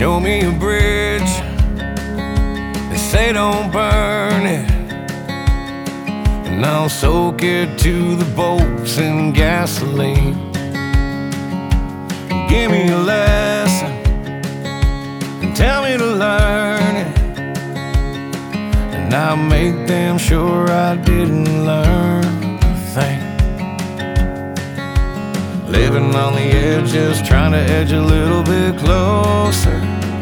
Show me a bridge, they say don't burn it, and I'll soak it to the bolts in gasoline. Give me a lesson and tell me to learn it, and I'll make damn sure I didn't learn a thing. Living on the edge, just trying to edge a little bit closer.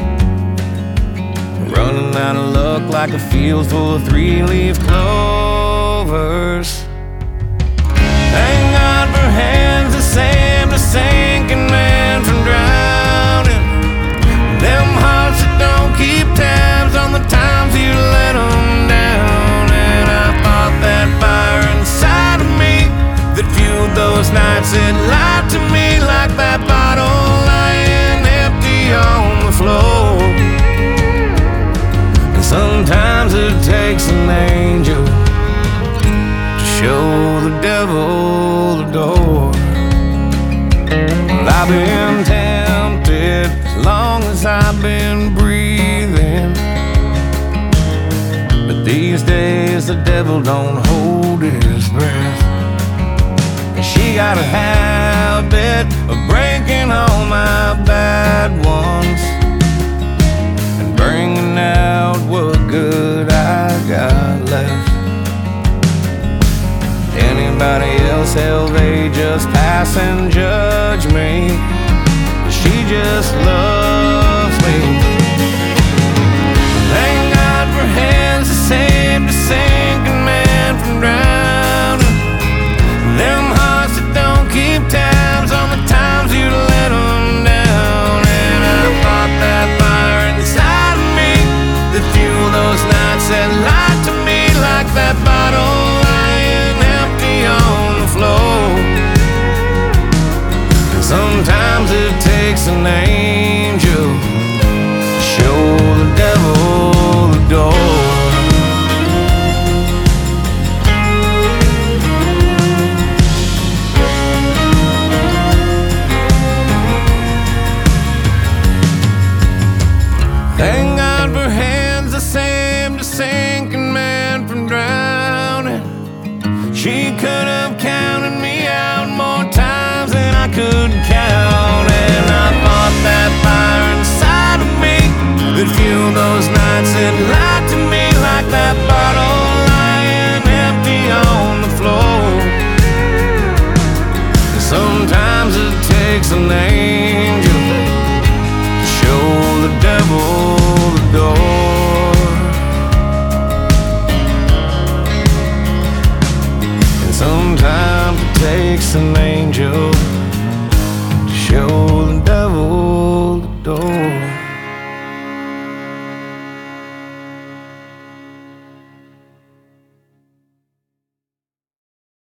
Running out of luck like a field full of three-leaf clovers. Thank God for hands that save the sinking man from drowning. Them hearts that don't keep tabs on the times you let them down. And I fought that fire inside of me that fueled those nights that lied to me like that bottle lying empty on the floor. And sometimes it takes an angel to show the devil the door. Well, I've been tempted as long as I've been breathing, but these days the devil don't hold his breath. She got a habit of breaking all my bad ones and bringing out what good I got left. Anybody else, hell, they just pass and judge me. She just loves me. Thank God for hands that saved a sinking man from drowning. Them hearts that don't keep tabs on the times you let them down. And I fought that fire inside of me that fueled those nights that lied to me like that bottle lying empty on the floor. And sometimes it takes an angel to show the devil the door. Thank God for hands that saved a sinking man from drowning. She could have counted me out more times than I could count. And I fought that fire inside of me that fueled those nights that lied to me like that bottle lying empty on the floor. And sometimes it takes an angel to show the devil the door. And sometimes it takes an angel to show the